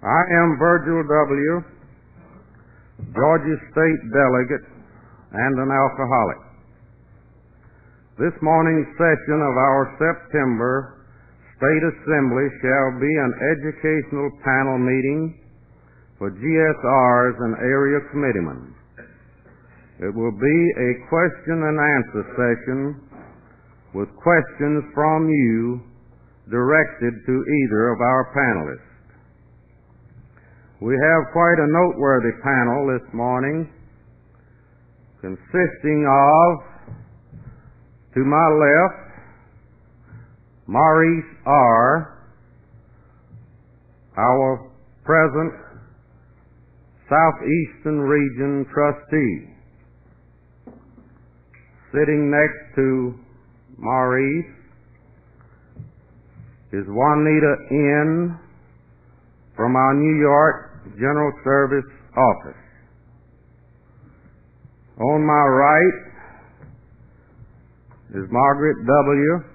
I am Virgil W., Georgia State Delegate and an alcoholic. This morning's session of our September State Assembly shall be an educational panel meeting for GSRs and area committeemen. It will be a question and answer session with questions from you directed to either of our panelists. We have quite a noteworthy panel this morning, consisting of, to my left, Maurice R., our present Southeastern Region Trustee. Sitting next to Maurice is Juanita N. from our New York General Service Office. On my right is Margaret W.,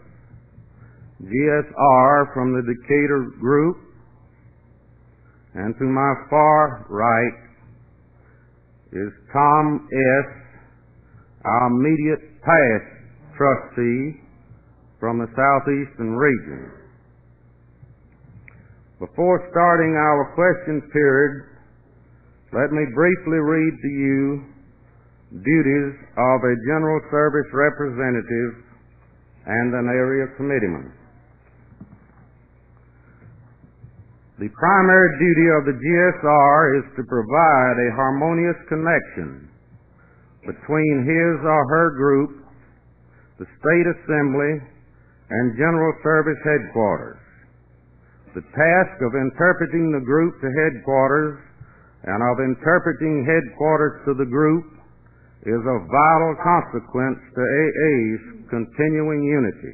GSR from the Decatur Group, and to my far right is Tom S., our immediate past trustee from the Southeastern Region. Before starting our question period, let me briefly read to you duties of a General Service Representative and an Area Committeeman. The primary duty of the GSR is to provide a harmonious connection between his or her group, the State Assembly, and General Service Headquarters. The task of interpreting the group to headquarters and of interpreting headquarters to the group is of vital consequence to AA's continuing unity.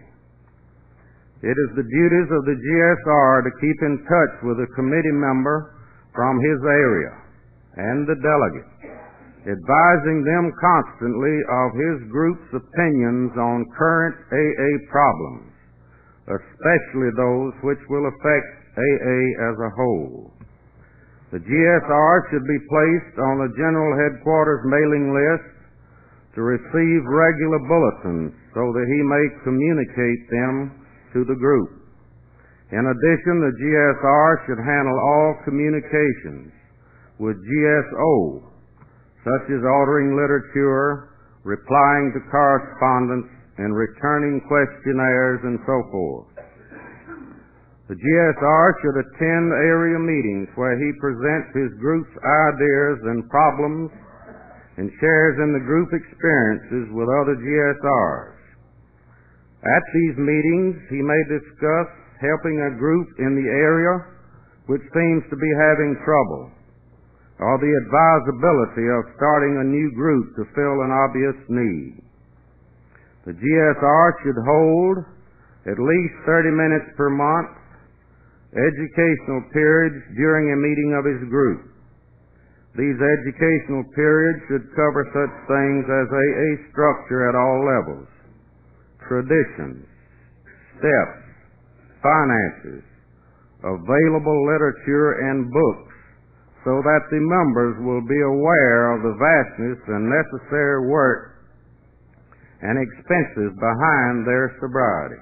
It is the duties of the GSR to keep in touch with a committee member from his area and the delegate, advising them constantly of his group's opinions on current AA problems, especially those which will affect AA as a whole. The GSR should be placed on the General Headquarters mailing list to receive regular bulletins so that he may communicate them to the group. In addition, the GSR should handle all communications with GSO, such as ordering literature, replying to correspondence, and returning questionnaires and so forth. The GSR should attend area meetings where he presents his group's ideas and problems and shares in the group experiences with other GSRs. At these meetings, he may discuss helping a group in the area which seems to be having trouble, or the advisability of starting a new group to fill an obvious need. The GSR should hold at least 30 minutes per month educational periods during a meeting of his group. These educational periods should cover such things as AA structure at all levels, traditions, steps, finances, available literature and books, so that the members will be aware of the vastness and necessary work and expenses behind their sobriety.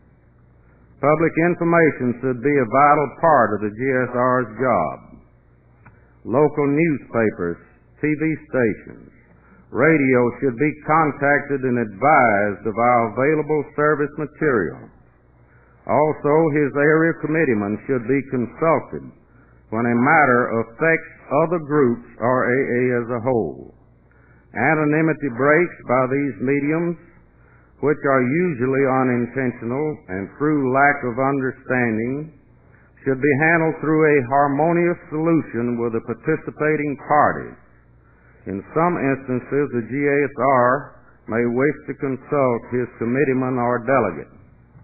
Public information should be a vital part of the GSR's job. Local newspapers, TV stations, radio should be contacted and advised of our available service material. Also, his area committeeman should be consulted when a matter affects other groups or AA as a whole. Anonymity breaks by these mediums, which are usually unintentional and through lack of understanding, should be handled through a harmonious solution with the participating parties. In some instances, the GSR may wish to consult his committeeman or delegate.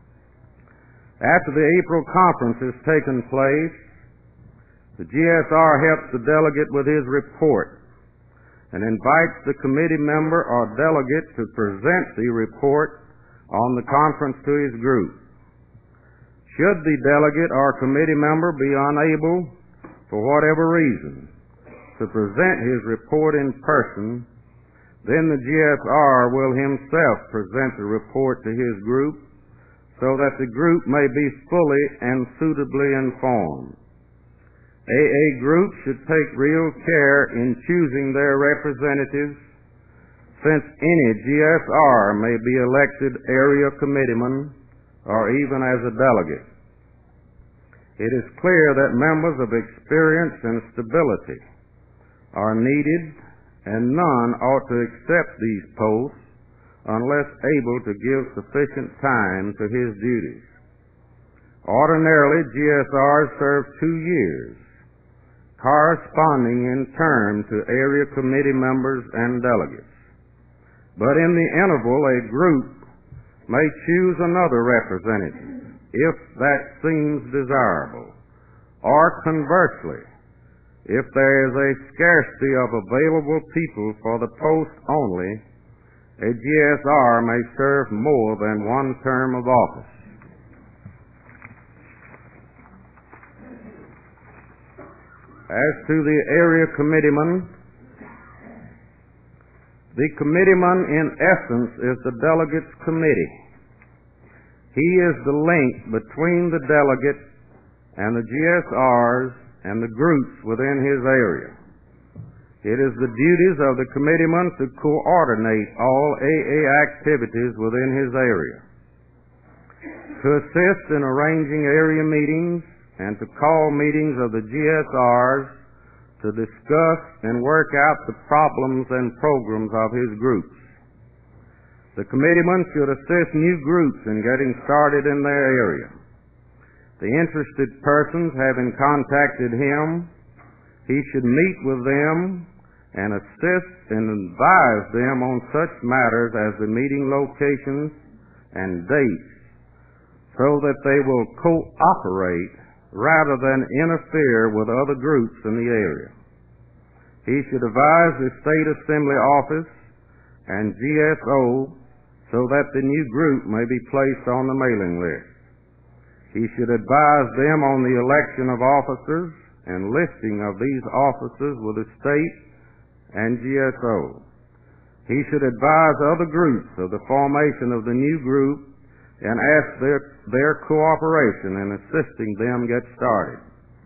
After the April conference has taken place, the GSR helps the delegate with his report and invites the committee member or delegate to present the report on the conference to his group. Should the delegate or committee member be unable for whatever reason, to present his report in person, then the GSR will himself present the report to his group so that the group may be fully and suitably informed. AA groups should take real care in choosing their representatives, since any GSR may be elected area committeeman or even as a delegate. It is clear that members of experience and stability are needed, and none ought to accept these posts unless able to give sufficient time to his duties. Ordinarily, GSRs serve 2 years, corresponding in term to area committee members and delegates. But in the interval, a group may choose another representative if that seems desirable, or conversely, if there is a scarcity of available people for the post only, a GSR may serve more than one term of office. As to the area committeeman, the committeeman in essence is the delegate's committee. He is the link between the delegate and the GSRs and the groups within his area. It is the duties of the committeeman to coordinate all AA activities within his area, to assist in arranging area meetings, and to call meetings of the GSRs to discuss and work out the problems and programs of his groups. The committeeman should assist new groups in getting started in their area. The interested persons having contacted him, he should meet with them and assist and advise them on such matters as the meeting locations and dates, so that they will cooperate rather than interfere with other groups in the area. He should advise the State Assembly office and GSO so that the new group may be placed on the mailing list. He should advise them on the election of officers and listing of these officers with the state and GSO. He should advise other groups of the formation of the new group and ask their cooperation in assisting them get started.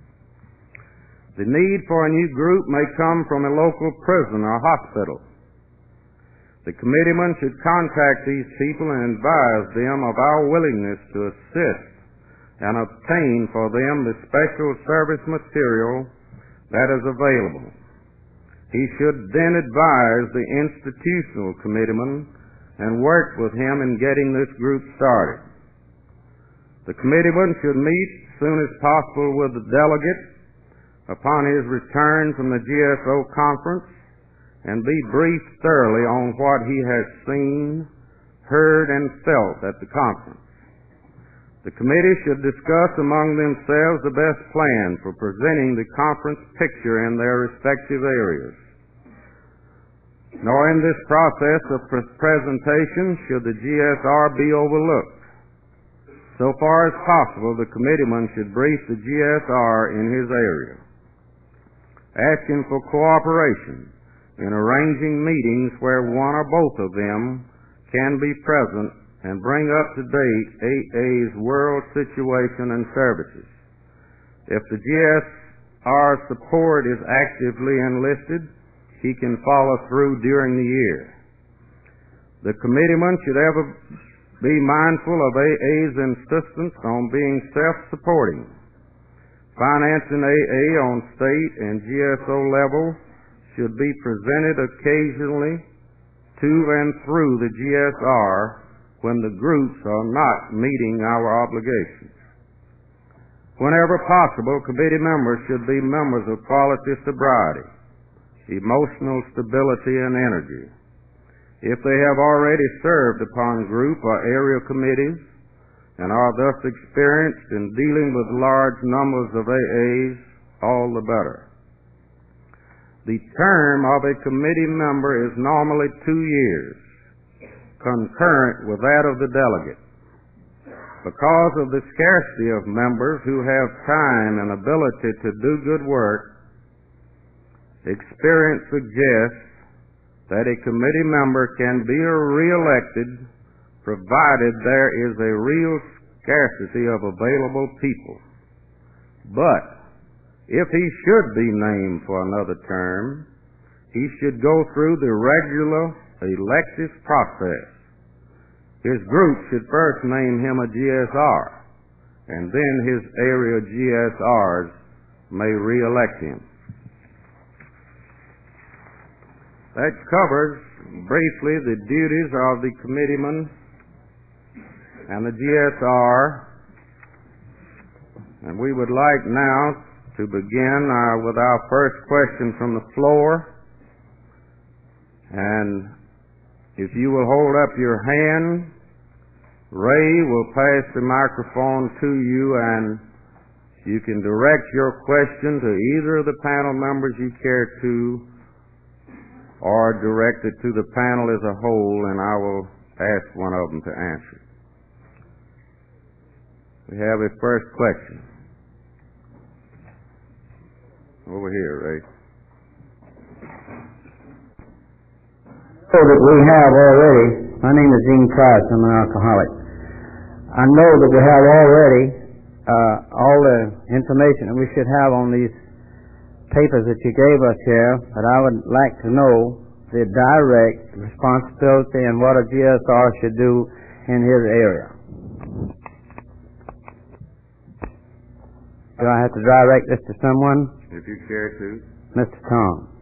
The need for a new group may come from a local prison or hospital. The committeeman should contact these people and advise them of our willingness to assist and obtain for them the special service material that is available. He should then advise the institutional committeeman and work with him in getting this group started. The committeeman should meet as soon as possible with the delegate upon his return from the GSO conference and be briefed thoroughly on what he has seen, heard, and felt at the conference. The committee should discuss among themselves the best plan for presenting the conference picture in their respective areas. Nor in this process of presentation should the GSR be overlooked. So far as possible, the committeeman should brief the GSR in his area, asking for cooperation in arranging meetings where one or both of them can be present and bring up to date AA's world situation and services. If the GSR support is actively enlisted, he can follow through during the year. The committeeman should ever be mindful of AA's insistence on being self-supporting. Financing AA on state and GSO level should be presented occasionally to and through the GSR when the groups are not meeting our obligations. Whenever possible, committee members should be members of quality sobriety, emotional stability, and energy. If they have already served upon group or area committees and are thus experienced in dealing with large numbers of AAs, all the better. The term of a committee member is normally 2 years, concurrent with that of the delegate. Because of the scarcity of members who have time and ability to do good work, experience suggests that a committee member can be reelected provided there is a real scarcity of available people. But if he should be named for another term, he should go through the regular elective process. His group should first name him a GSR, and then his area GSRs may reelect him. That covers briefly the duties of the committeeman and the GSR, and we would like now to begin with our first question from the floor. And if you will hold up your hand, Ray will pass the microphone to you, and you can direct your question to either of the panel members you care to, or direct it to the panel as a whole, and I will ask one of them to answer. We have a first question. Over here, Ray. So that we have already, my name is Dean Price, I'm an alcoholic. I know that we have already all the information that we should have on these papers that you gave us here, but I would like to know the direct responsibility and what a GSR should do in his area. Do I have to direct this to someone? If you care to. Mr. Tom.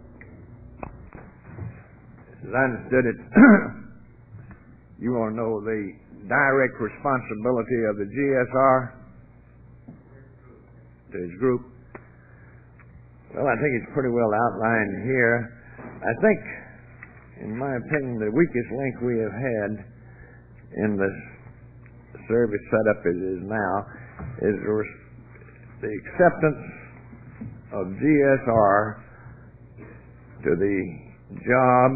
As I understood it, you want to know the direct responsibility of the GSR to his group. Well, I think it's pretty well outlined here. I think, in my opinion, the weakest link we have had in this service setup as it is now is the acceptance of GSR to the job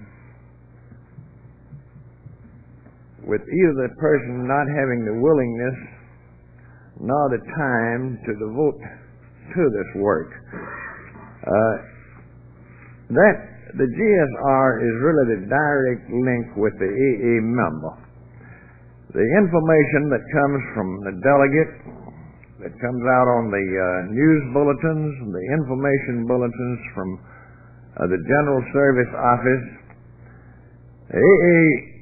with either the person not having the willingness nor the time to devote to this work. That the GSR is really the direct link with the AA member. The information that comes from the delegate, that comes out on the news bulletins, the information bulletins from the General Service Office, the AA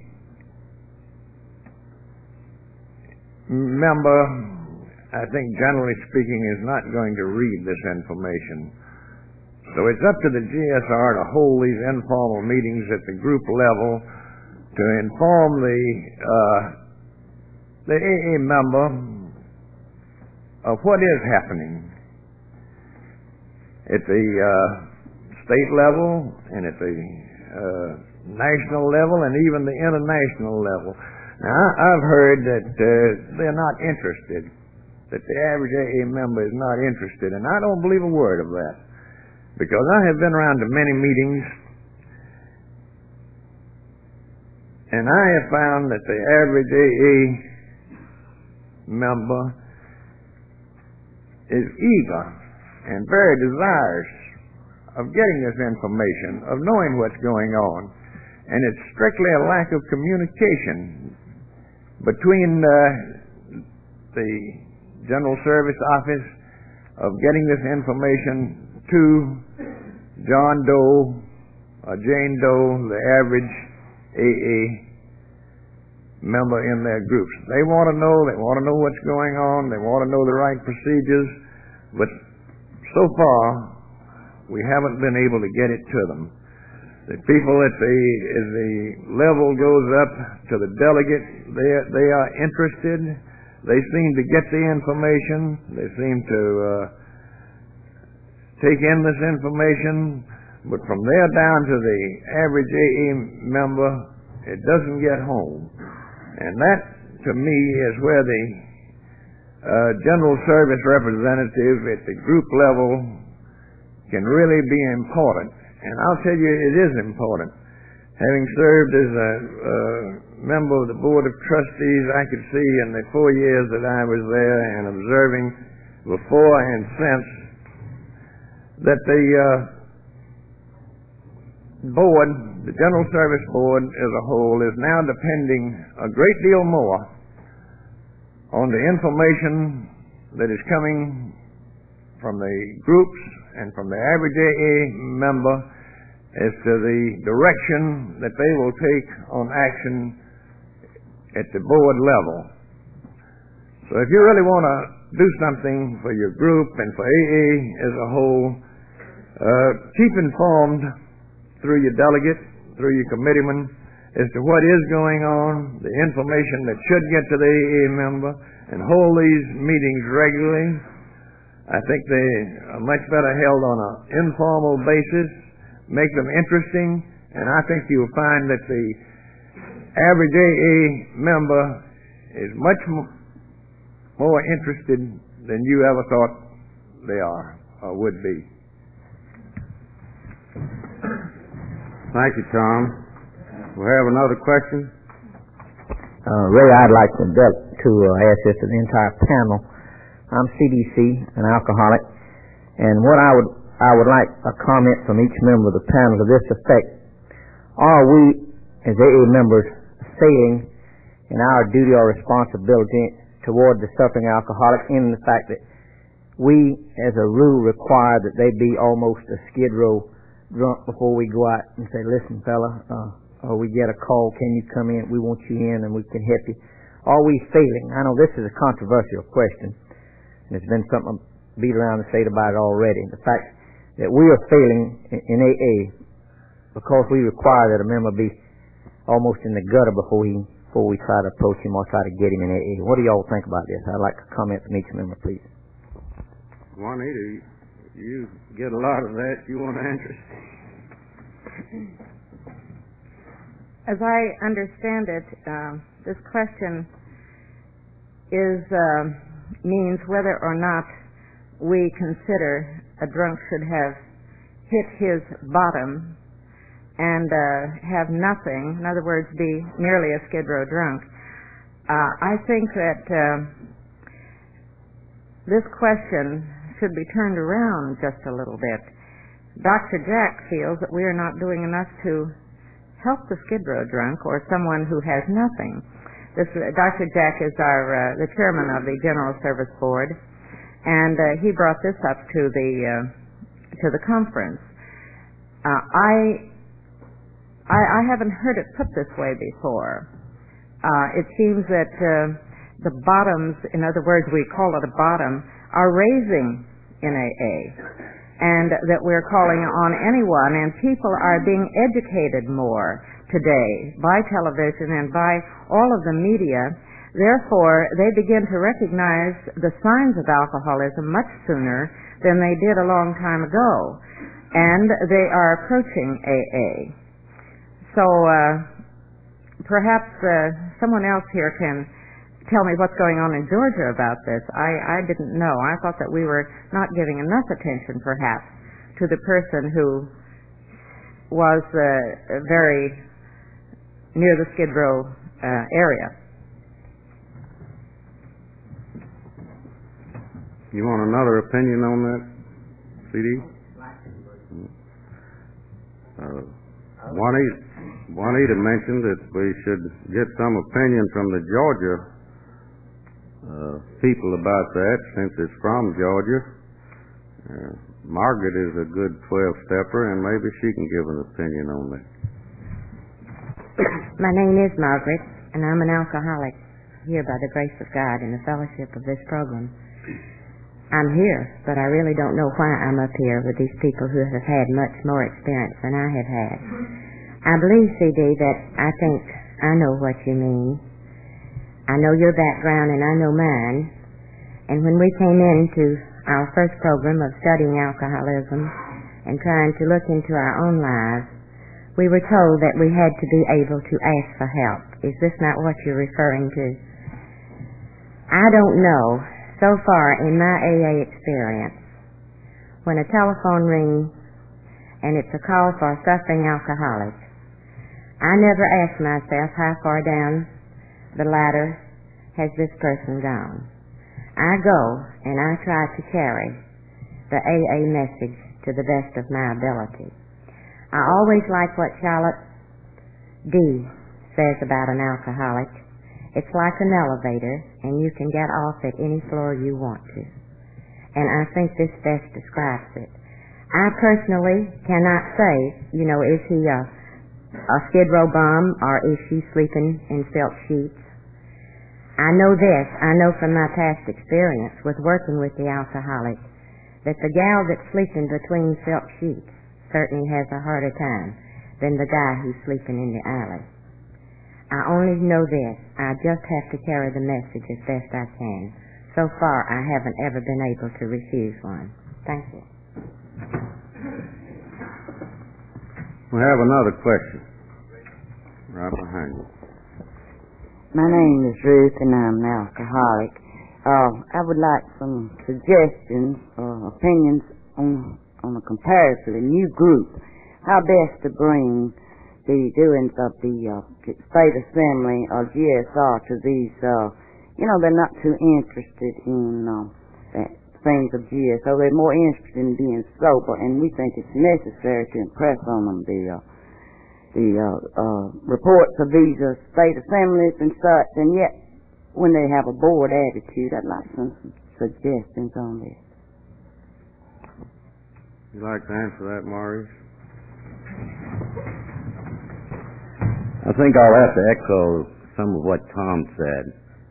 member, I think generally speaking, is not going to read this information. So it's up to the GSR to hold these informal meetings at the group level to inform the AA member of what is happening at the state level and at the national level and even the international level. Now, I've heard that they're not interested, that the average AA member is not interested, and I don't believe a word of that, because I have been around to many meetings, and I have found that the average AA member is eager and very desirous of getting this information, of knowing what's going on, and it's strictly a lack of communication between the General Service Office of getting this information to John Doe, Jane Doe, the average AA member in their groups. They want to know what's going on, they want to know the right procedures, but so far we haven't been able to get it to them. The people as the level goes up to the delegate, they are interested. They seem to get the information. They seem to take in this information. But from there down to the average AA member, it doesn't get home. And that, to me, is where the general service representative at the group level can really be important. And I'll tell you, it is important. Having served as a member of the Board of Trustees, I could see in the 4 years that I was there and observing before and since that the board, the General Service Board as a whole, is now depending a great deal more on the information that is coming from the groups and from the average AA member as to the direction that they will take on action at the board level. So if you really want to do something for your group and for AA as a whole, keep informed through your delegate, through your committeeman, as to what is going on, the information that should get to the AA member, and hold these meetings regularly. I think they are much better held on an informal basis, make them interesting, and I think you'll find that the average AA member is much more interested than you ever thought they are or would be. Thank you, Tom. We have another question. Ray, I'd like to ask this to the entire panel. I'm CDC, an alcoholic, and what I would like a comment from each member of the panel to this effect. Are we, as AA members, failing in our duty or responsibility toward the suffering alcoholic in the fact that we, as a rule, require that they be almost a skid row drunk before we go out and say, listen, fella, or we get a call, can you come in? We want you in and we can help you. Are we failing? I know this is a controversial question, and it's been something beat around the state about it already. The fact that we are failing in AA because we require that a member be almost in the gutter before we try to approach him or try to get him in AA. What do y'all think about this? I'd like a comment from each member, please. Juanita, you get a lot of that. You want to answer? As I understand it, this question means whether or not we consider a drunk should have hit his bottom and have nothing, in other words, be merely a skid row drunk. I think that this question should be turned around just a little bit. Dr. Jack feels that we are not doing enough to help the skid row drunk or someone who has nothing. Dr. Jack is the chairman of the General Service Board, and he brought this up to the conference. I haven't heard it put this way before. It seems that the bottoms, in other words, we call it a bottom, are raising in AA, and that we're calling on anyone, and people are being educated more today by television and by all of the media. Therefore, they begin to recognize the signs of alcoholism much sooner than they did a long time ago, and they are approaching AA. So perhaps someone else here can tell me what's going on in Georgia about this. I didn't know. I thought that we were not giving enough attention, perhaps, to the person who was very near the Skid Row area. You want another opinion on that, CD? Juanita mentioned that we should get some opinion from the Georgia people about that, since it's from Georgia. Margaret is a good 12-stepper, and maybe she can give an opinion on that. My name is Margaret, and I'm an alcoholic here by the grace of God in the fellowship of this program. I'm here, but I really don't know why I'm up here with these people who have had much more experience than I have had. I believe, CD, that I think I know what you mean. I know your background and I know mine. And when we came into our first program of studying alcoholism and trying to look into our own lives, we were told that we had to be able to ask for help. Is this not what you're referring to? I don't know. So far in my AA experience, when a telephone rings and it's a call for a suffering alcoholic, I never ask myself how far down the ladder has this person gone. I go and I try to carry the AA message to the best of my ability. I always like what Charlotte D. says about an alcoholic. It's like an elevator, and you can get off at any floor you want to. And I think this best describes it. I personally cannot say, is he a Skid Row bum or is she sleeping in silk sheets? I know this. I know from my past experience with working with the alcoholic that the gal that's sleeping between silk sheets certainly has a harder time than the guy who's sleeping in the alley. I only know this. I just have to carry the message as best I can. So far, I haven't ever been able to refuse one. Thank you. We have another question. Right behind you. My name is Ruth, and I'm an alcoholic. I would like some suggestions or opinions on a comparatively new group. How best to bring the doings of the State Assembly or GSR to these, they're not too interested in things of GSO. They're more interested in being sober, and we think it's necessary to impress on them the reports of these state assemblies and such, and yet when they have a bored attitude, I'd like some suggestions on this. You'd like to answer that, Maurice? I think I'll have to echo some of what Tom said.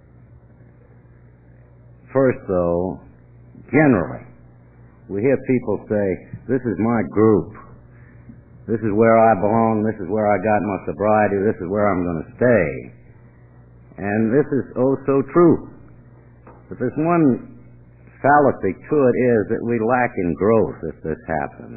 First, though, generally, we hear people say, this is my group. This is where I belong. This is where I got my sobriety. This is where I'm going to stay. And this is oh so true. But there's one fallacy to it is that we lack in growth if this happens.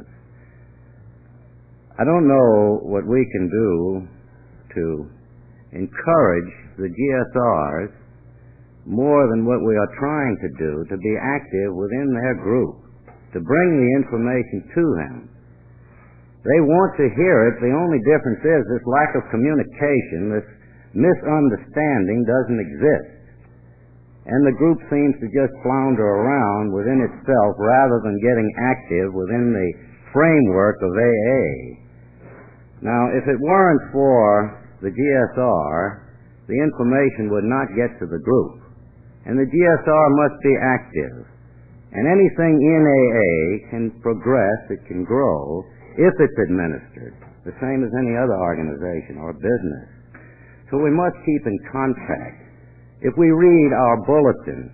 I don't know what we can do to encourage the GSRs more than what we are trying to do to be active within their group, to bring the information to them. They want to hear it. The only difference is this lack of communication, this misunderstanding doesn't exist. And the group seems to just flounder around within itself rather than getting active within the framework of AA. Now, if it weren't for the GSR, the information would not get to the group. And the GSR must be active. And anything in AA can progress, it can grow, if it's administered, the same as any other organization or business. So we must keep in contact. If we read our bulletin,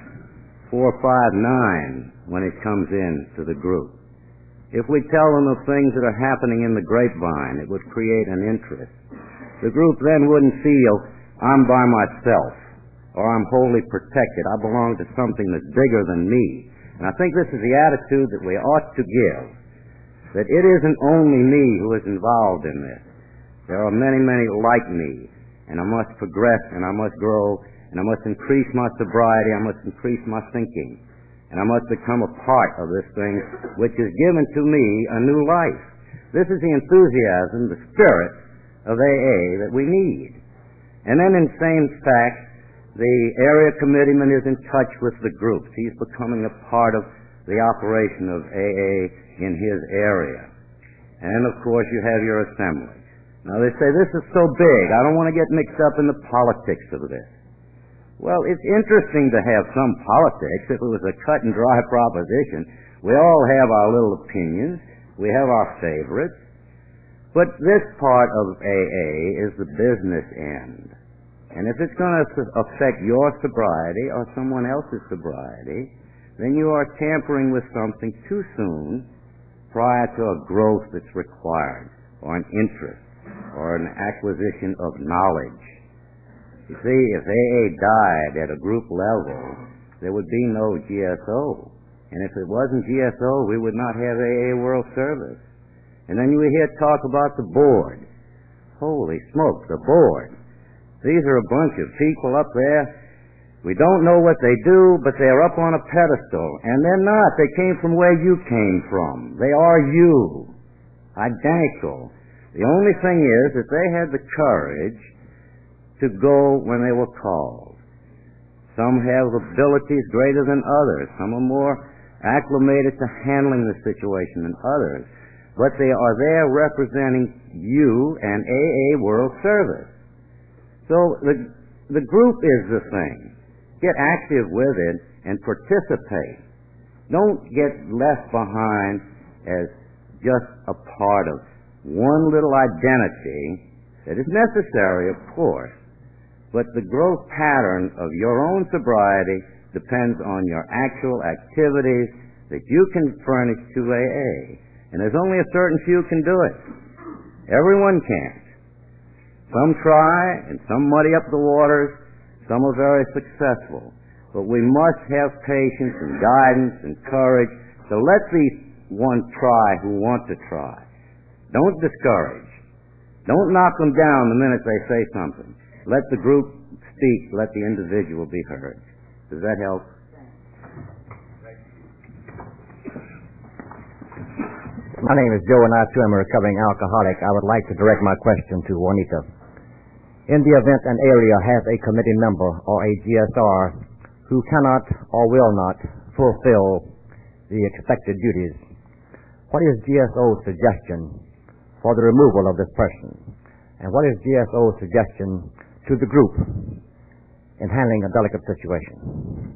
459, when it comes in to the group, if we tell them of things that are happening in the grapevine, it would create an interest. The group then wouldn't feel, I'm by myself, or I'm wholly protected. I belong to something that's bigger than me. And I think this is the attitude that we ought to give, that it isn't only me who is involved in this. There are many, many like me, and I must progress, and I must grow, and I must increase my sobriety, I must increase my thinking, and I must become a part of this thing which is given to me a new life. This is the enthusiasm, the spirit of AA that we need. And then in same fact, the area committeeman is in touch with the groups. He's becoming a part of the operation of AA in his area. And of course you have your assembly. Now they say, this is so big, I don't want to get mixed up in the politics of this. Well, it's interesting to have some politics. If it was a cut and dry proposition, we all have our little opinions, we have our favorites, but this part of AA is the business end. And if it's going to affect your sobriety or someone else's sobriety, then you are tampering with something too soon prior to a growth that's required, or an interest, or an acquisition of knowledge. You see, if AA died at a group level, there would be no GSO. And if it wasn't GSO, we would not have AA World Service. And then you hear talk about the board. Holy smoke, the board. These are a bunch of people up there. We don't know what they do, but they're up on a pedestal. And they're not. They came from where you came from. They are you. Identical. The only thing is that they had the courage to go when they were called. Some have abilities greater than others. Some are more acclimated to handling the situation than others. But they are there representing you and AA World Service. So the group is the thing. Get active with it and participate. Don't get left behind as just a part of one little identity that is necessary, of course, but the growth pattern of your own sobriety depends on your actual activities that you can furnish to AA. And there's only a certain few can do it. Everyone can't. Some try, and some muddy up the waters. Some are very successful. But we must have patience and guidance and courage. So let these ones try who want to try. Don't discourage. Don't knock them down the minute they say something. Let the group speak. Let the individual be heard. Does that help? My name is Joe, and I too am a recovering alcoholic. I would like to direct my question to Juanita. In the event an area has a committee member or a GSR who cannot or will not fulfill the expected duties, what is GSO's suggestion for the removal of this person? And what is GSO's suggestion to the group in handling a delicate situation?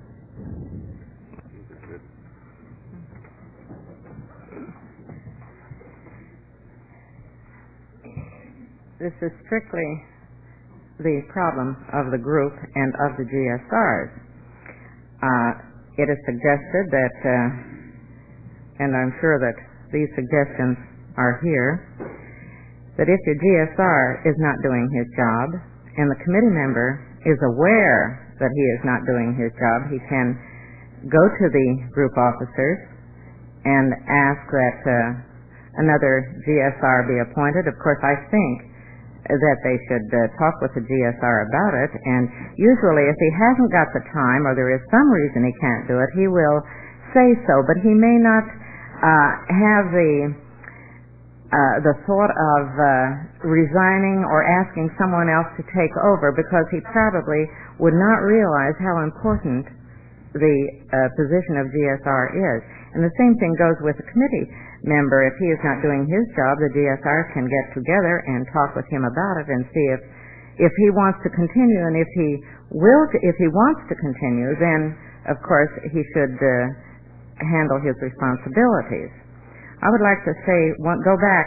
This is strictly the problem of the group and of the GSRs. It is suggested that, and I'm sure that these suggestions are here, that if your GSR is not doing his job and the committee member is aware that he is not doing his job, he can go to the group officers and ask that another GSR be appointed. Of course, I think that they should talk with the GSR about it, and usually if he hasn't got the time or there is some reason he can't do it, he will say so, but he may not have the thought of resigning or asking someone else to take over, because he probably would not realize how important the position of GSR is. And the same thing goes with the committee member. If he is not doing his job, the GSR can get together and talk with him about it and see if he wants to continue, and if he wants to continue, then of course he should handle his responsibilities. I would like to go back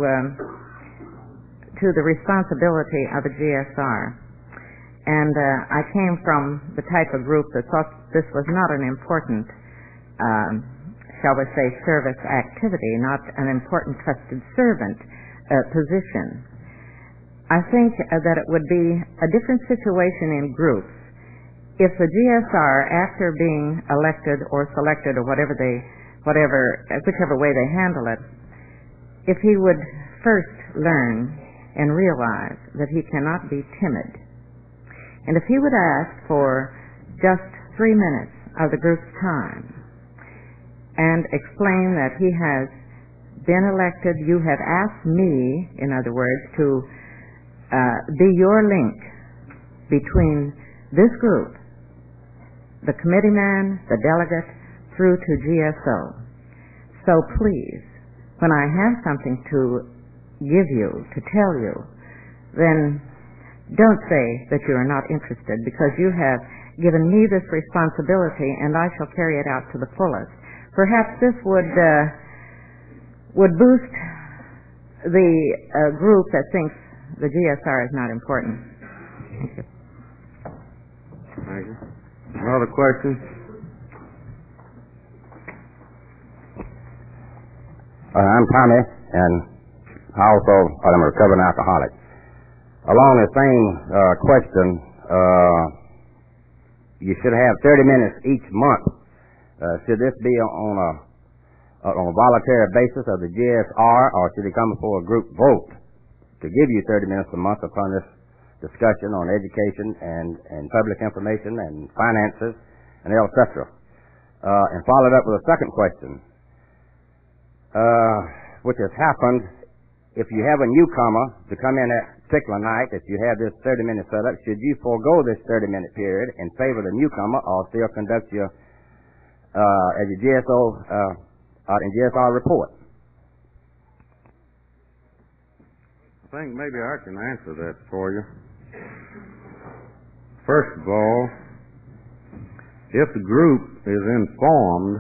to the responsibility of a GSR. And I came from the type of group that thought this was not an important, shall we say, service activity, not an important trusted servant position. I think that it would be a different situation in groups if the GSR, after being elected or selected or whichever way they handle it, if he would first learn and realize that he cannot be timid, and if he would ask for just 3 minutes of the group's time and explain that he has been elected, you have asked me, in other words, to be your link between this group, the committee man, the delegate, through to GSO. So please, when I have something to give you, to tell you, then don't say that you are not interested, because you have given me this responsibility and I shall carry it out to the fullest. Perhaps this would boost the group that thinks the GSR is not important. Thank you. Thank you. Other questions? I'm Tommy, and I also am a recovering alcoholic. Along the same question, you should have 30 minutes each month. Should this be on a voluntary basis of the GSR, or should it come before a group vote to give you 30 minutes a month upon this discussion on education and public information and finances and etc.? And followed up with a second question, which has happened if you have a newcomer to come in at a particular night, if you have this 30-minute setup, should you forego this 30-minute period in favor of the newcomer, or still conduct your as your GSO and GSR report? I think maybe I can answer that for you. First of all, if the group is informed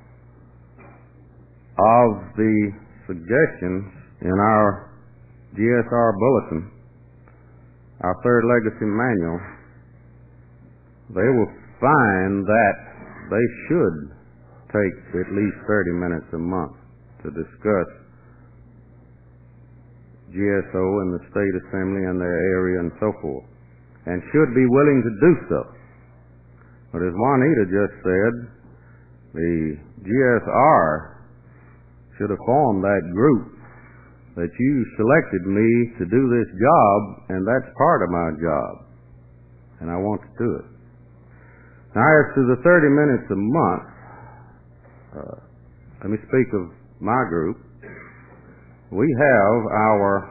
of the suggestions in our GSR bulletin, our Third Legacy Manual, they will find that they should take at least 30 minutes a month to discuss GSO and the State Assembly and their area and so forth, and should be willing to do so. But as Juanita just said, the GSR should have formed that group that you selected me to do this job, and that's part of my job, and I want to do it. Now, as to the 30 minutes a month, let me speak of my group. We have our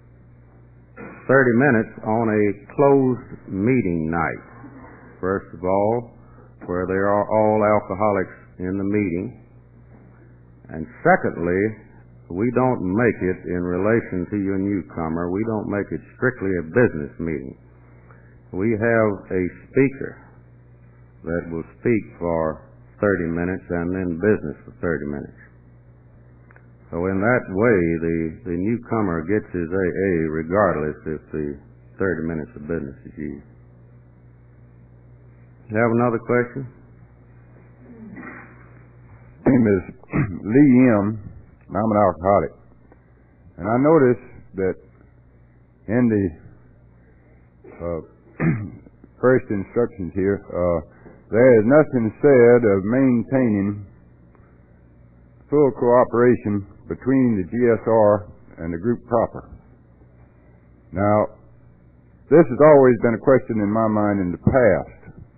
30 minutes on a closed meeting night. First of all, where there are all alcoholics in the meeting. And secondly, we don't make it in relation to your newcomer. We don't make it strictly a business meeting. We have a speaker that will speak for 30 minutes and then business for 30 minutes. So in that way, the newcomer gets his AA regardless if the 30 minutes of business is used. You have another question? My name is Lee M. and I'm an alcoholic. And I noticed that in the first instructions here, there is nothing said of maintaining full cooperation between the GSR and the group proper. Now, this has always been a question in my mind in the past.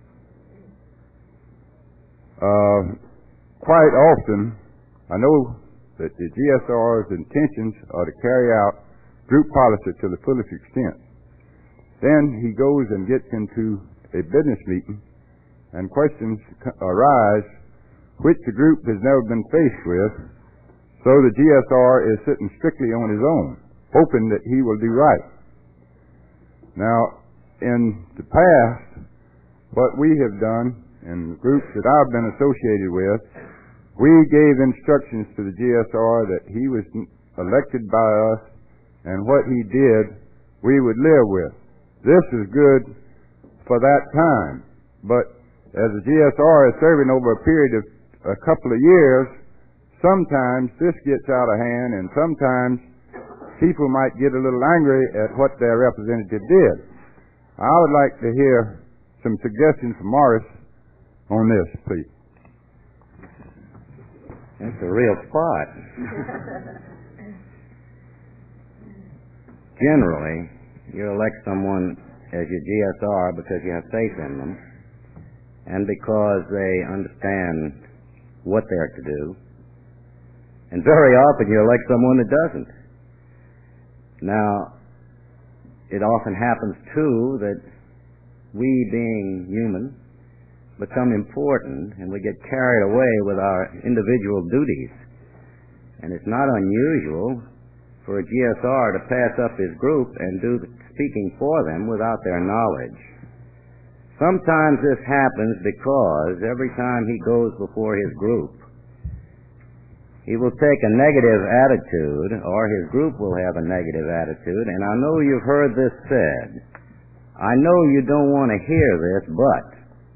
Quite often, I know that the GSR's intentions are to carry out group policy to the fullest extent. Then he goes and gets into a business meeting, and questions arise which the group has never been faced with, so the GSR is sitting strictly on his own, hoping that he will do right. Now, in the past, what we have done in the groups that I've been associated with, we gave instructions to the GSR that he was elected by us, and what he did, we would live with. This is good for that time, but as the GSR is serving over a period of a couple of years, sometimes this gets out of hand, and sometimes people might get a little angry at what their representative did. I would like to hear some suggestions from Morris on this, please. That's a real spot. Generally, you elect someone as your GSR because you have faith in them and because they understand what they're to do. And very often you elect someone that doesn't. Now, it often happens, too, that we, being human, become important and we get carried away with our individual duties. And it's not unusual for a GSR to pass up his group and do the speaking for them without their knowledge. Sometimes this happens because every time he goes before his group, he will take a negative attitude, or his group will have a negative attitude, and I know you've heard this said. I know you don't want to hear this, but...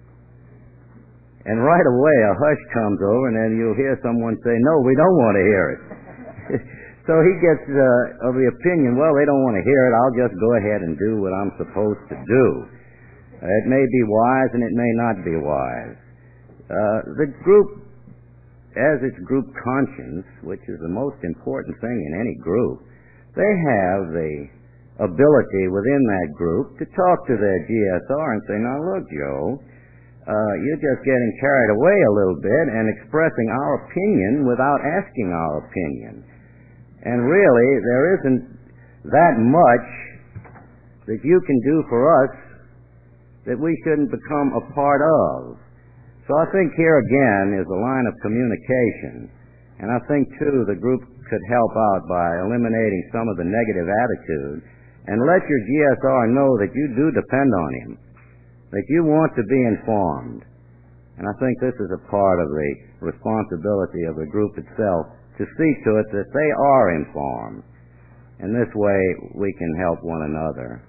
And right away a hush comes over, and then you'll hear someone say, no, we don't want to hear it. So he gets of the opinion, well, they don't want to hear it, I'll just go ahead and do what I'm supposed to do. It may be wise and it may not be wise. The group, as its group conscience, which is the most important thing in any group, they have the ability within that group to talk to their GSR and say, now look, Joe, you're just getting carried away a little bit and expressing our opinion without asking our opinion. And really, there isn't that much that you can do for us that we shouldn't become a part of. So I think here again is a line of communication. And I think, too, the group could help out by eliminating some of the negative attitude and let your GSR know that you do depend on him, that you want to be informed. And I think this is a part of the responsibility of the group itself to see to it that they are informed. And this way we can help one another.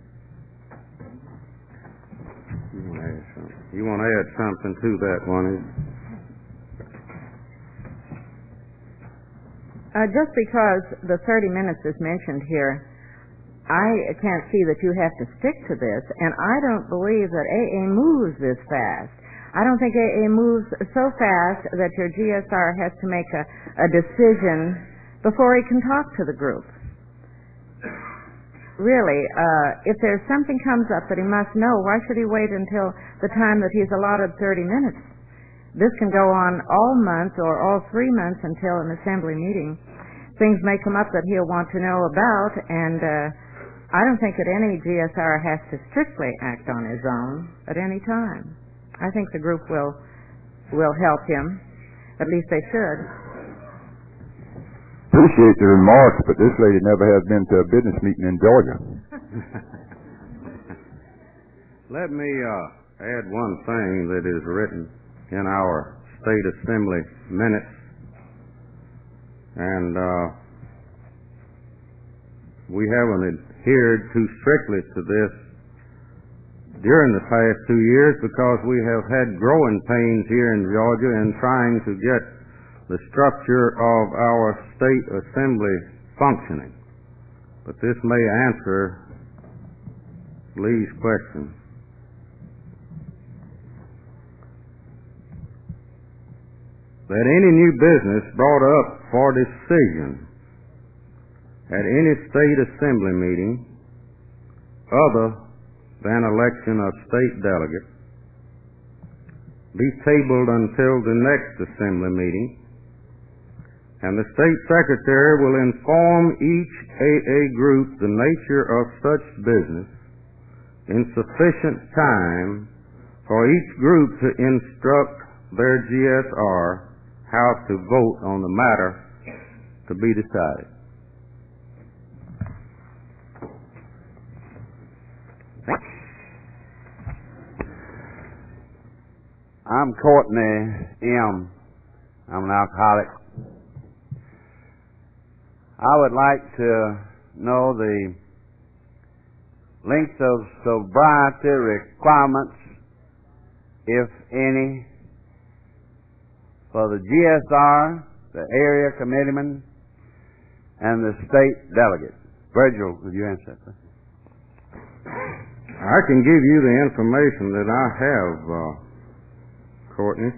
You want to add something to that one? Just because the 30 minutes is mentioned here, I can't see that you have to stick to this, and I don't believe that AA moves this fast. I don't think AA moves so fast that your GSR has to make a decision before he can talk to the group. Really, if there's something comes up that he must know, why should he wait until the time that he's allotted 30 minutes? This can go on all month or all 3 months until an assembly meeting. Things may come up that he'll want to know about, and I don't think that any GSR has to strictly act on his own at any time. I think the group will help him. At least they should. Appreciate the remarks, but this lady never has been to a business meeting in Georgia. Let me add one thing that is written in our State Assembly minutes, and we haven't adhered too strictly to this during the past 2 years because we have had growing pains here in Georgia in trying to get the structure of our State Assembly functioning. But this may answer Lee's question. That any new business brought up for decision at any State Assembly meeting other than election of state delegates be tabled until the next Assembly meeting, and the State Secretary will inform each AA group the nature of such business in sufficient time for each group to instruct their GSR how to vote on the matter to be decided. I'm Courtney M. I'm an alcoholic. I would like to know the length of sobriety requirements, if any, for the GSR, the area committeeman, and the state delegate. Virgil, would you answer that? I can give you the information that I have, Courtney.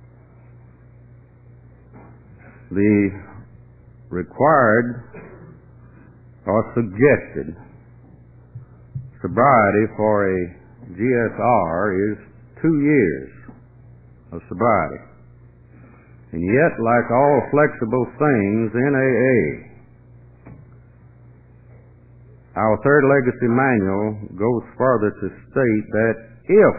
The required or suggested sobriety for a GSR is 2 years of sobriety. And yet, like all flexible things in AA, our Third Legacy Manual goes further to state that if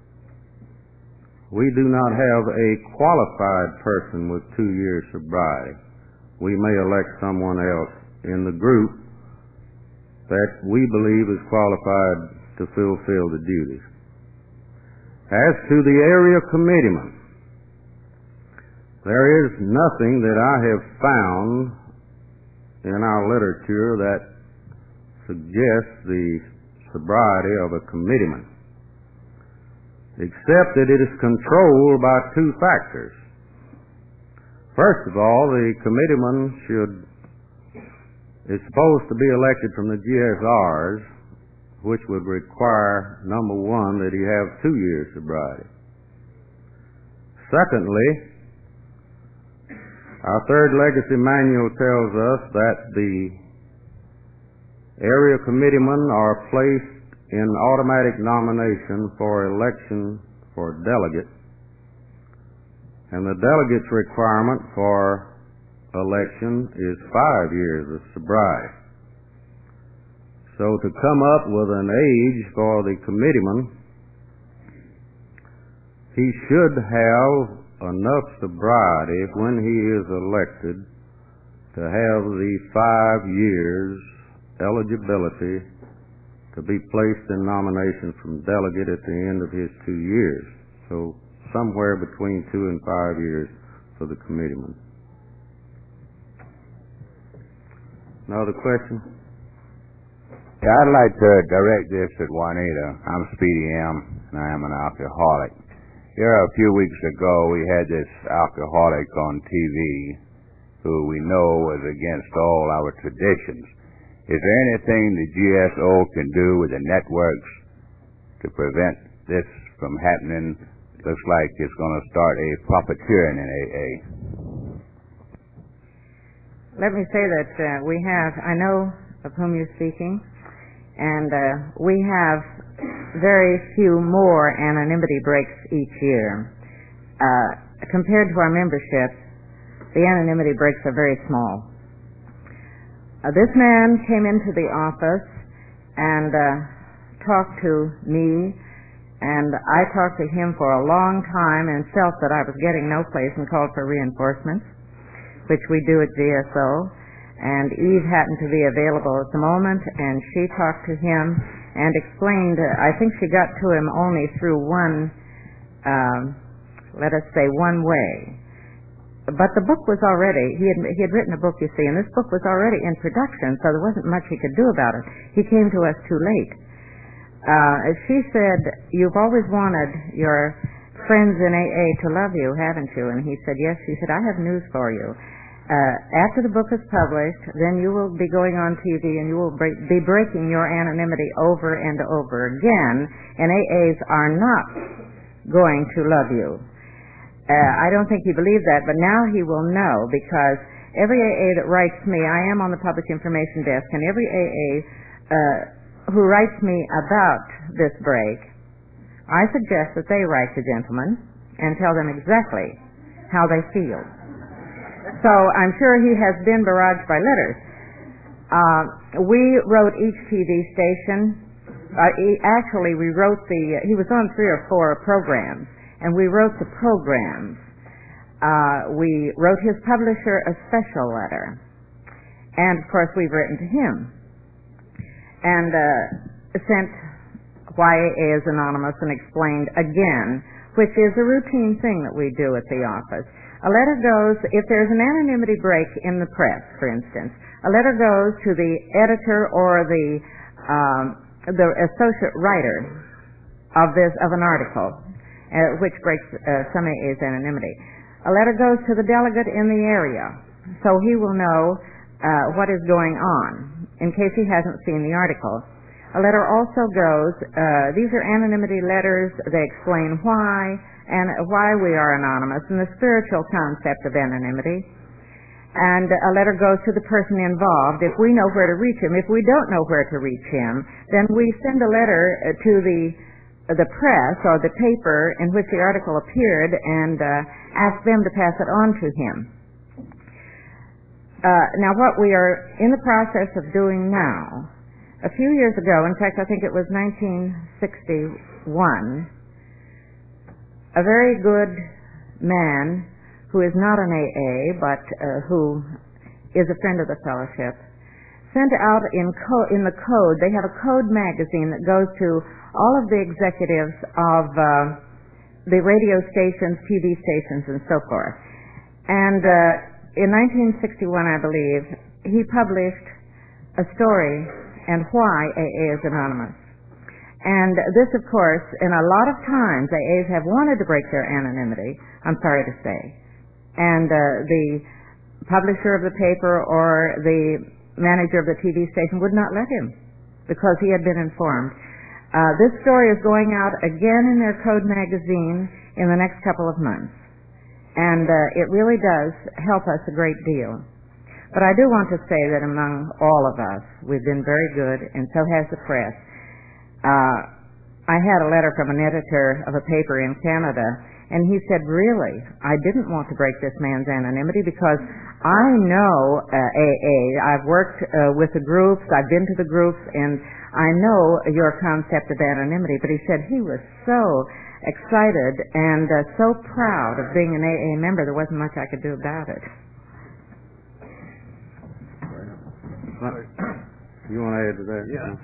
we do not have a qualified person with 2 years sobriety, we may elect someone else in the group that we believe is qualified to fulfill the duties. As to the area committeeman, there is nothing that I have found in our literature that suggests the sobriety of a committeeman, except that it is controlled by 2 factors. First of all, the committeeman is supposed to be elected from the GSRs, which would require, number one, that he have 2 years sobriety. Secondly, our Third Legacy Manual tells us that the area committeemen are placed in automatic nomination for election for delegate, and the delegate's requirement for election is 5 years of sobriety. So to come up with an age for the committeeman, he should have enough sobriety when he is elected to have the 5 years eligibility to be placed in nomination from delegate at the end of his 2 years. So somewhere between 2 and 5 years for the committeeman. Another question? Yeah, I'd like to direct this at Juanita. I'm Speedy M, and I am an alcoholic. Here a few weeks ago, we had this alcoholic on TV who we know was against all our traditions. Is there anything the GSO can do with the networks to prevent this from happening? Looks like it's going to start a profiteering in AA. Let me say that I know of whom you're speaking, and we have very few more anonymity breaks each year. Compared to our membership, the anonymity breaks are very small. This man came into the office and talked to me, and I talked to him for a long time and felt that I was getting no place and called for reinforcements, which we do at GSO. And Eve happened to be available at the moment, and she talked to him and explained, I think she got to him only through one way. But the book was already, he had written a book, you see, and this book was already in production, so there wasn't much he could do about it. He came to us too late. She said, you've always wanted your friends in AA to love you, haven't you? And he said, yes. She said, I have news for you. After the book is published, then you will be going on TV and you will be breaking your anonymity over and over again, and AAs are not going to love you. I don't think he believed that, but now he will know, because every AA that writes me, I am on the public information desk, and every AA who writes me about this break, I suggest that they write the gentleman and tell them exactly how they feel. So I'm sure he has been barraged by letters. We wrote each TV station. He was on 3 or 4 programs, and we wrote the programs. We wrote his publisher a special letter, and of course we've written to him, and sent why AA is anonymous, and explained again, which is a routine thing that we do at the office. A letter goes, if there's an anonymity break in the press, for instance, a letter goes to the editor or the associate writer of an article, which breaks some AA's anonymity. A letter goes to the delegate in the area, so he will know what is going on, in case he hasn't seen the article. A letter also goes, these are anonymity letters, they explain why we are anonymous, and the spiritual concept of anonymity. And a letter goes to the person involved. If we know where to reach him, if we don't know where to reach him, then we send a letter to the press or the paper in which the article appeared, and ask them to pass it on to him. Now, what we are in the process of doing now, a few years ago, in fact, I think it was 1961, a very good man who is not an AA, but who is a friend of the fellowship, sent out in the Code. They have a Code magazine that goes to all of the executives of the radio stations, TV stations, and so forth. And in 1961, I believe, he published a story and why AA is anonymous. And this, of course, in a lot of times, AAs have wanted to break their anonymity, I'm sorry to say. And the publisher of the paper or the manager of the TV station would not let him, because he had been informed. This story is going out again in their Code magazine in the next couple of months. And it really does help us a great deal. But I do want to say that among all of us, we've been very good, and so has the press. I had a letter from an editor of a paper in Canada, and he said, really, I didn't want to break this man's anonymity because I know AA. I've worked with the groups. I've been to the groups, and I know your concept of anonymity. But he said he was so excited and so proud of being an AA member, there wasn't much I could do about it. You want to add to that? Yeah.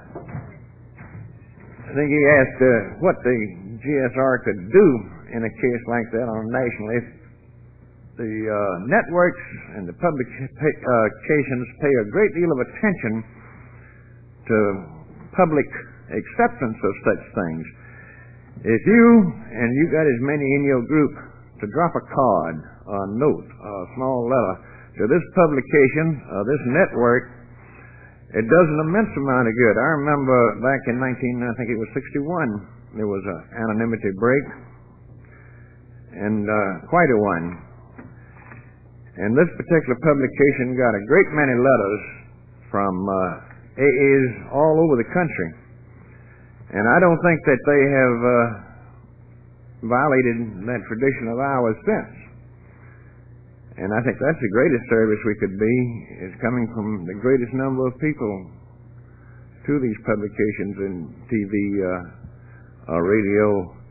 I think he asked what the GSR could do in a case like that on a national. If the networks and the publications pay a great deal of attention to public acceptance of such things, if you got as many in your group to drop a card, a note, a small letter to this publication, this network, it does an immense amount of good. I remember back in 61, there was an anonymity break, and quite a one. And this particular publication got a great many letters from AAs all over the country. And I don't think that they have violated that tradition of ours since. And I think that's the greatest service we could be, is coming from the greatest number of people to these publications and TV, radio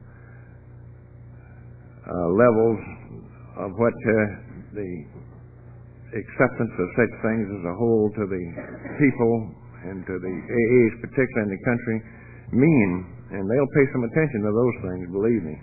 levels of what the acceptance of such things as a whole to the people and to the AAs, particularly in the country, mean. And they'll pay some attention to those things, believe me.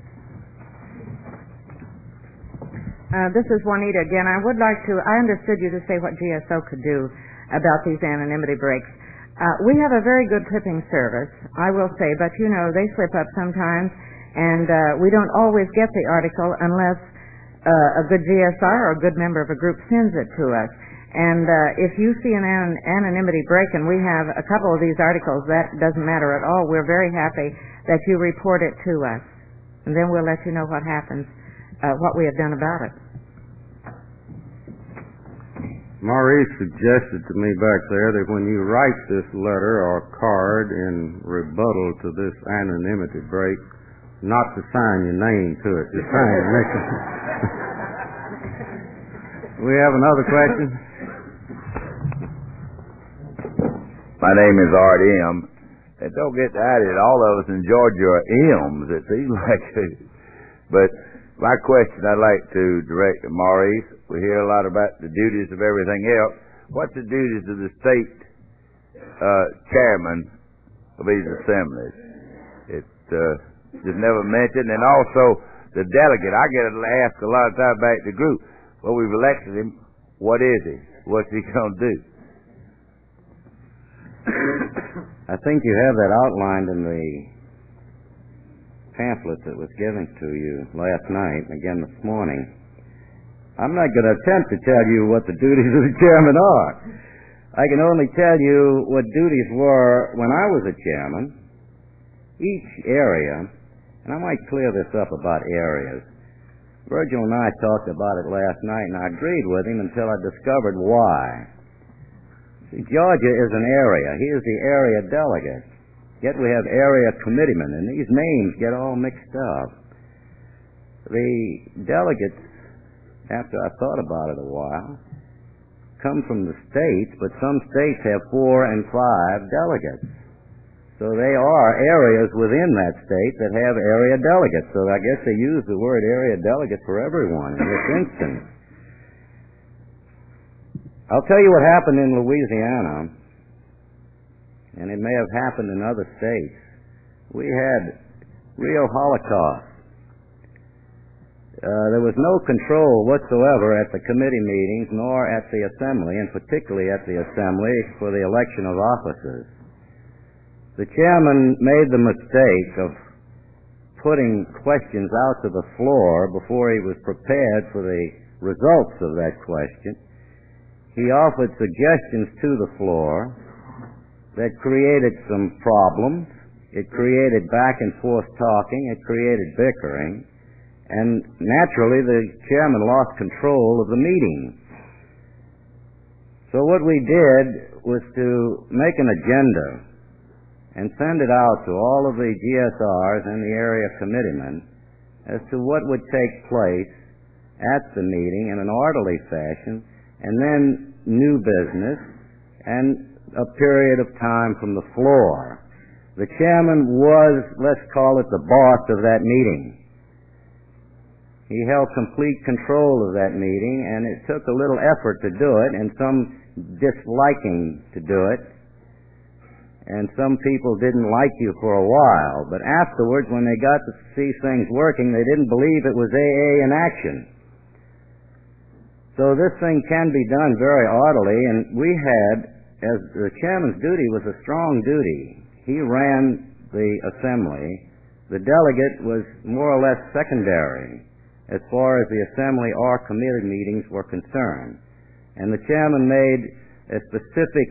This is Juanita again. I understood you to say what GSO could do about these anonymity breaks. We have a very good clipping service, I will say, but they slip up sometimes, and we don't always get the article unless a good GSR or a good member of a group sends it to us. And if you see an anonymity break, and we have a couple of these articles, that doesn't matter at all. We're very happy that you report it to us, and then we'll let you know what happens, what we have done about it. Maurice suggested to me back there that when you write this letter or card in rebuttal to this anonymity break, not to sign your name to it. Just sign it. We have another question. My name is Art M. And don't get at it. All of us in Georgia are M's. It seems like it. But my question I'd like to direct to Maurice. We hear a lot about the duties of everything else. What's the duties of the state chairman of these assemblies? It's just never mentioned. And also the delegate. I get asked a lot of times back to the group, well, we've elected him. What is he? What's he going to do? I think you have that outlined in the pamphlet that was given to you last night, again this morning. I'm not going to attempt to tell you what the duties of the chairman are. I can only tell you what duties were when I was a chairman. Each area, and I might clear this up about areas. Virgil and I talked about it last night, and I agreed with him until I discovered why. See, Georgia is an area. He is the area delegate. Yet we have area committeemen, and these names get all mixed up. The delegates, after I thought about it a while, come from the states, but some states have 4 and 5 delegates. So they are areas within that state that have area delegates. So I guess they use the word area delegate for everyone in this instance. I'll tell you what happened in Louisiana, and it may have happened in other states. We had real Holocaust. There was no control whatsoever at the committee meetings nor at the assembly, and particularly at the assembly for the election of officers. The chairman made the mistake of putting questions out to the floor before he was prepared for the results of that question. He offered suggestions to the floor that created some problems. It created back and forth talking. It created bickering. And naturally, the chairman lost control of the meeting. So what we did was to make an agenda and send it out to all of the GSRs and the area committeemen as to what would take place at the meeting in an orderly fashion, and then new business, and a period of time from the floor. The chairman was, let's call it, the boss of that meeting. He held complete control of that meeting, and it took a little effort to do it, and some disliking to do it. And some people didn't like you for a while, but afterwards, when they got to see things working, they didn't believe it was AA in action. So this thing can be done very orderly, and we had, as the chairman's duty was a strong duty. He ran the assembly. The delegate was more or less secondary as far as the assembly or committee meetings were concerned. And the chairman made a specific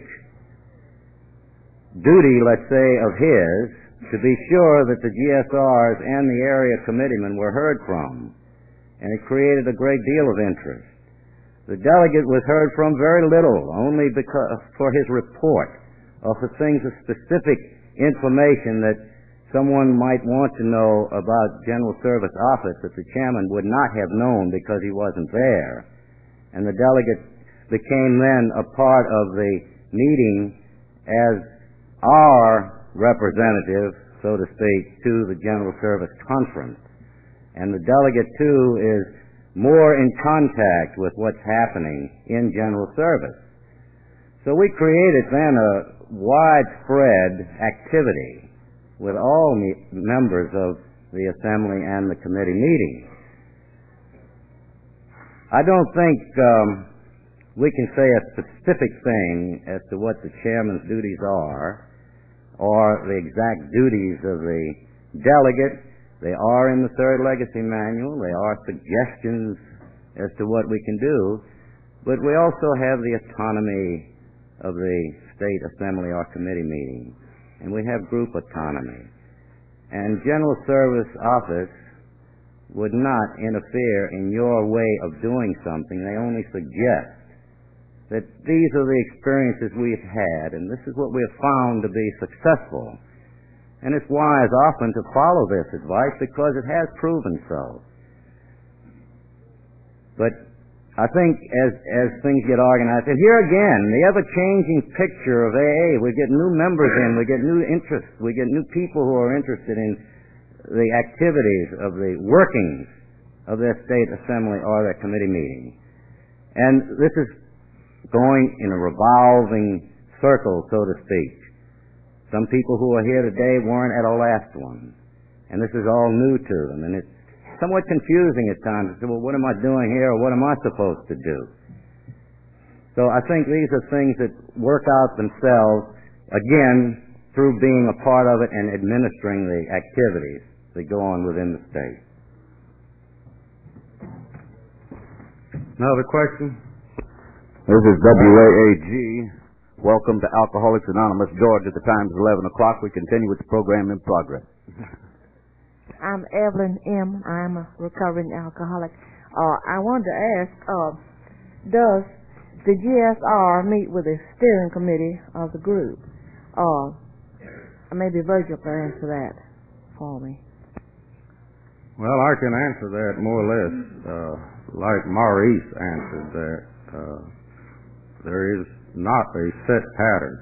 duty, let's say, of his to be sure that the GSRs and the area committeemen were heard from. And it created a great deal of interest. The delegate was heard from very little, only for his report, or for things of specific information that someone might want to know about General Service Office that the chairman would not have known because he wasn't there. And the delegate became then a part of the meeting as our representative, so to speak, to the General Service Conference. And the delegate, too, is more in contact with what's happening in General Service. So we created then a widespread activity with all members of the assembly and the committee meeting. I don't think we can say a specific thing as to what the chairman's duties are or the exact duties of the delegate. They are in the Third Legacy Manual. They are suggestions as to what we can do, but we also have the autonomy of the state assembly or committee meeting. And we have group autonomy. And General Service Office would not interfere in your way of doing something. They only suggest that these are the experiences we've had, and this is what we have found to be successful. And it's wise often to follow this advice because it has proven so. But I think as things get organized, and here again, the ever-changing picture of AA, we get new members in, we get new interests, we get new people who are interested in the activities of the workings of their state assembly or their committee meeting. And this is going in a revolving circle, so to speak. Some people who are here today weren't at our last one, and this is all new to them, and it's somewhat confusing at times to say, well, what am I doing here, or what am I supposed to do? So I think these are things that work out themselves, again, through being a part of it and administering the activities that go on within the state. Another question? This is WAAG. Welcome to Alcoholics Anonymous. George, at the time is 11 o'clock. We continue with the program in progress. I'm Evelyn M. I'm a recovering alcoholic. I wanted to ask, does the GSR meet with the steering committee of the group? Maybe Virgil can answer that for me. Well, I can answer that more or less like Maurice answered that. There is not a set pattern.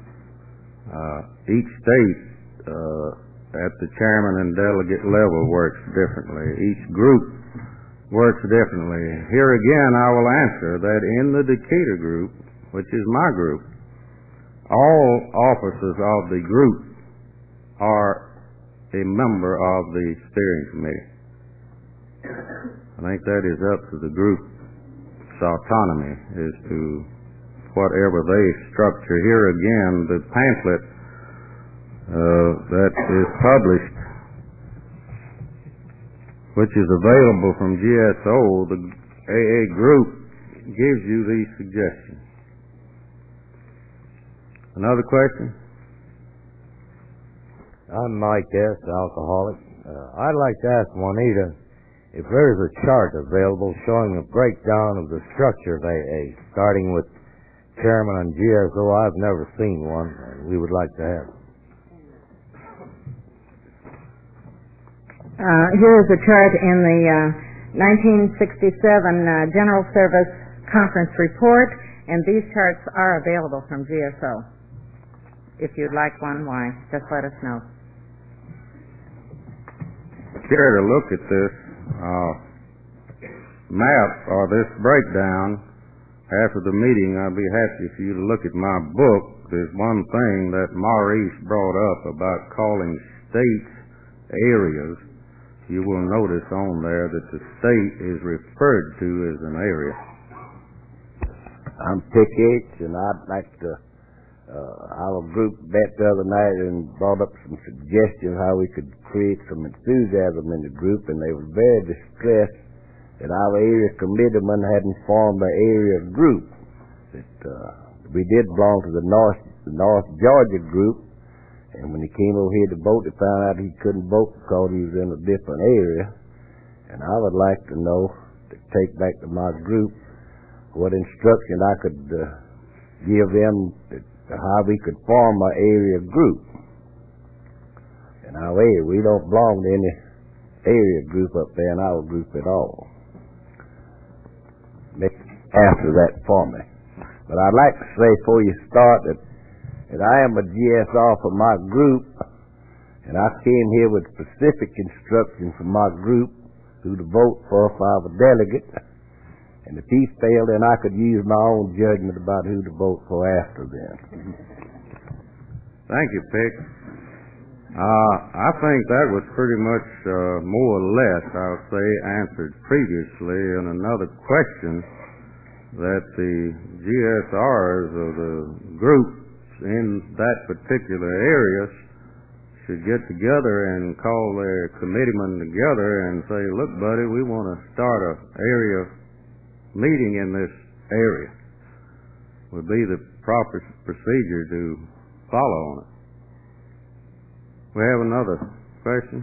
Each state at the chairman and delegate level works differently. Each group works differently. Here again, I will answer that in the Decatur group, which is my group, all officers of the group are a member of the steering committee. I think that is up to the group's autonomy as to whatever they structure. Here again, the pamphlet that is published, which is available from GSO, the AA group gives you these suggestions. Another question? I'm Mike S., alcoholic. I'd like to ask Juanita if there is a chart available showing a breakdown of the structure of AA, starting with chairman and GSO. I've never seen one, and we would like to have it. Here is a chart in the 1967 General Service Conference Report, and these charts are available from GSO. If you'd like one, why, just let us know. Care to look at this map or this breakdown after the meeting, I'd be happy for you to look at my book. There's one thing that Maurice brought up about calling states areas. You will notice on there that the state is referred to as an area. I'm Pick H, and I'd like to, our group met the other night and brought up some suggestions how we could create some enthusiasm in the group, and they were very distressed that our area committeeman hadn't formed an area group. That we did belong to the North Georgia group, and when he came over here to vote, he found out he couldn't vote because he was in a different area. And I would like to know, to take back to my group, what instruction I could give them how we could form an area group. In our area, we don't belong to any area group up there in our group at all. After that for me. But I'd like to say before you start that I am a GSR for my group, and I came here with specific instructions from my group who to vote for if I was a delegate. And if he failed, then I could use my own judgment about who to vote for after then. Thank you, Pick. I think that was pretty much more or less, I'll say, answered previously in another question, that the GSRs of the groups in that particular area should get together and call their committeemen together and say, look, buddy, we want to start an area meeting in this area. Would be the proper procedure to follow on it. We have another question.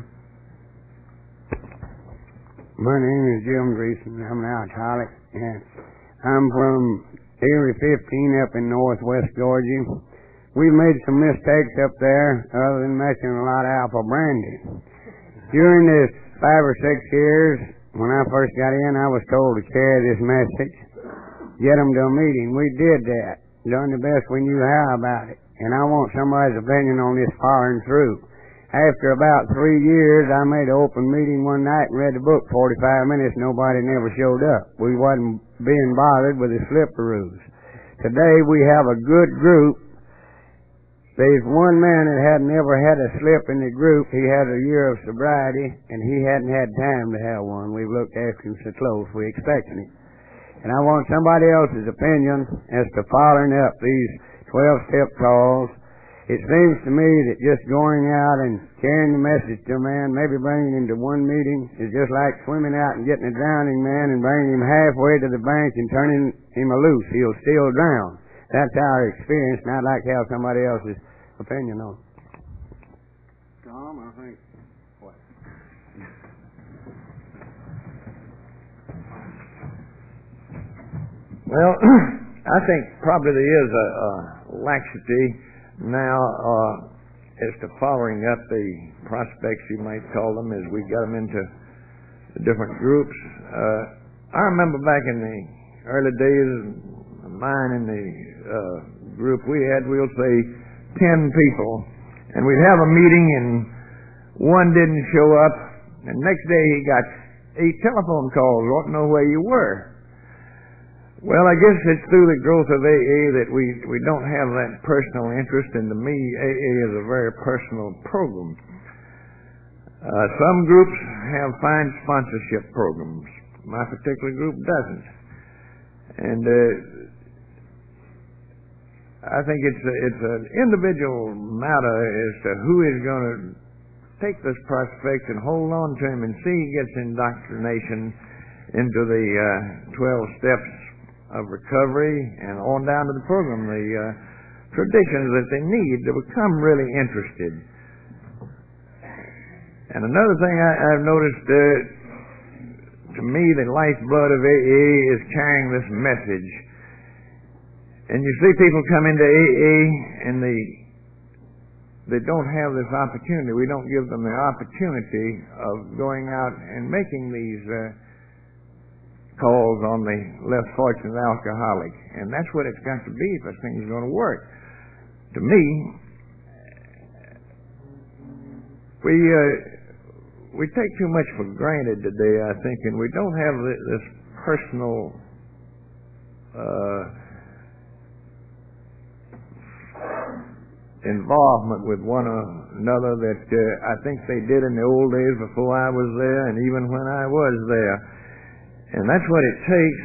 My name is Jim Greason. I'm an alcoholic, and I'm from Area 15 up in northwest Georgia. We've made some mistakes up there other than making a lot of apple brandy. During this 5 or 6 years, when I first got in, I was told to carry this message, get them to a meeting. We did that, done the best we knew how about it. And I want somebody's opinion on this following through. After about 3 years, I made an open meeting one night and read the book 45 minutes. Nobody never showed up. We wasn't being bothered with the slip-a-roos. Today, we have a good group. There's one man that had never had a slip in the group. He has a year of sobriety, and he hadn't had time to have one. We've looked after him so close, we expected him. And I want somebody else's opinion as to following up these 12-step calls. It seems to me that just going out and carrying the message to a man, maybe bringing him to one meeting, is just like swimming out and getting a drowning man and bringing him halfway to the bank and turning him loose. He'll still drown. That's our experience, and I'd like to have somebody else's opinion on it. Tom, I think what? Well, I think probably there is a laxity now as to following up the prospects, you might call them, as we got them into the different groups. I remember back in the early days of mine in the group, we'll say 10 people, and we'd have a meeting and one didn't show up, and next day he got 8 telephone calls, wanting to know where you were. Well, I guess it's through the growth of AA that we don't have that personal interest, and to me, AA is a very personal program. Some groups have fine sponsorship programs. My particular group doesn't. And I think it's an individual matter as to who is going to take this prospect and hold on to him and see he gets indoctrination into the 12 steps of recovery and on down to the program, the traditions that they need to become really interested. And another thing I've noticed, to me, the lifeblood of AA is carrying this message. And you see people come into AA and they don't have this opportunity. We don't give them the opportunity of going out and making these calls on the less fortunate alcoholic. And that's what it's got to be if this thing's going to work. To me, we take too much for granted today, I think, and we don't have this personal involvement with one another that I think they did in the old days before I was there and even when I was there. And that's what it takes.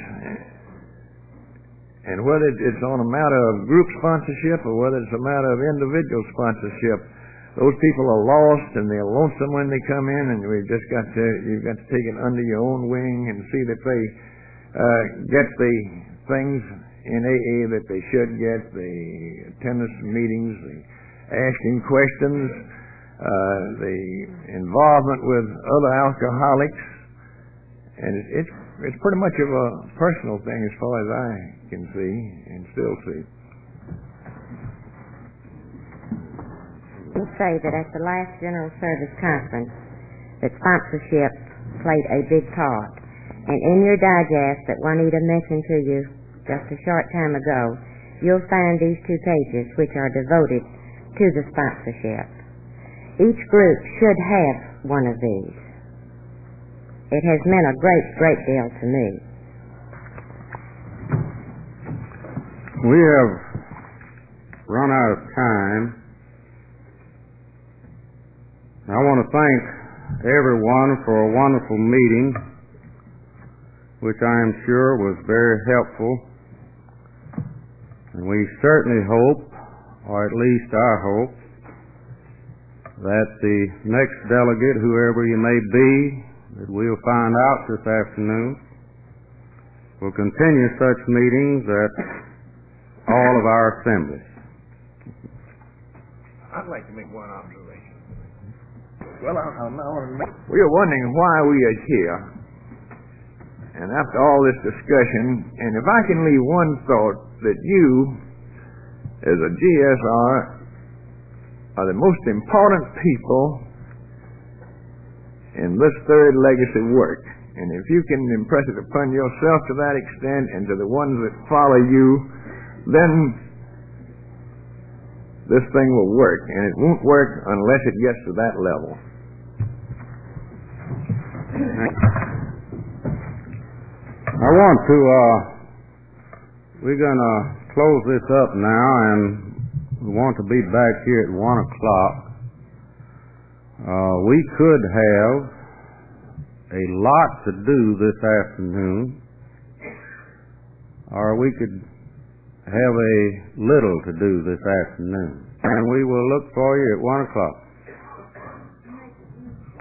And whether it's on a matter of group sponsorship or whether it's a matter of individual sponsorship, those people are lost and they're lonesome when they come in, and you've got to take it under your own wing and see that they get the things in AA that they should get, the attendance meetings, the asking questions, the involvement with other alcoholics, and it's pretty much of a personal thing as far as I can see and still see. You say that at the last General Service Conference that sponsorship played a big part, and in your digest that Juanita mentioned to you just a short time ago, you'll find these 2 pages which are devoted to the sponsorship. Each group should have one of these. It has meant a great deal to me. We have run out of time. I want to thank everyone for a wonderful meeting, which I am sure was very helpful. And we certainly hope, or at least I hope, that the next delegate, whoever you may be, that we'll find out this afternoon, will continue such meetings at all of our assemblies. I'd like to make one observation. Well, we are wondering why we are here. And after all this discussion, and if I can leave one thought, that you, as a GSR, are the most important people in this third legacy work. And if you can impress it upon yourself to that extent and to the ones that follow you, then this thing will work. And it won't work unless it gets to that level. I want to, we're going to close this up now, and we want to be back here at 1 o'clock. We could have a lot to do this afternoon, or we could have a little to do this afternoon. And we will look for you at 1 o'clock.